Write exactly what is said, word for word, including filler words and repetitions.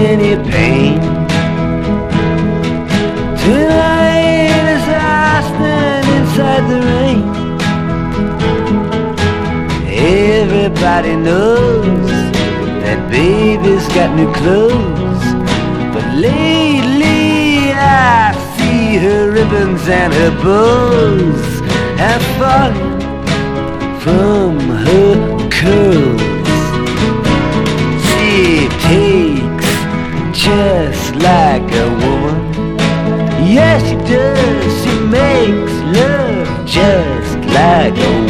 any pain. Tonight as I stand inside the rain, everybody knows that baby's got new clothes, but lately I see her ribbons and her bows have fallen from her curls. She takes just like a woman. Yes, she does. She makes love just like a woman.